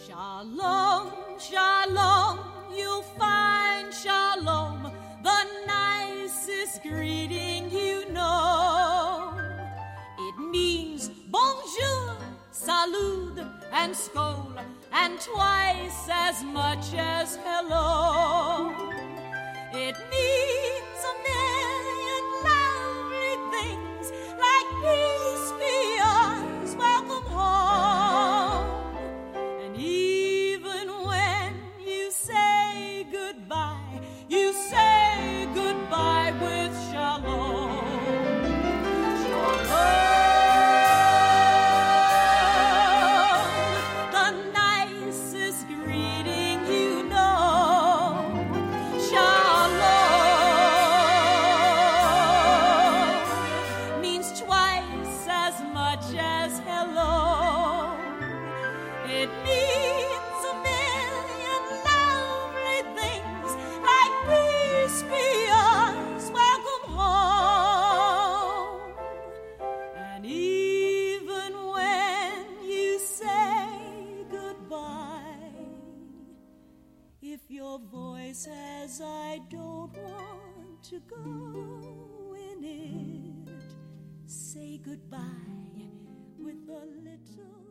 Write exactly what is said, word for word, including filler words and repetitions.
Shalom, shalom, you'll find shalom, the nicest greeting you know. It means bonjour, salud, and skol, and twice as much as hello. It means a million lovely things, like peace be yours, welcome home. And even when you say goodbye, you say goodbye with shalom. Shalom, the nicest greeting you know. Shalom means twice as much as hello. It means a million lovely things, like peace be yours, welcome home. And even when you say goodbye, if your voice says I don't want to go in it, say goodbye with a little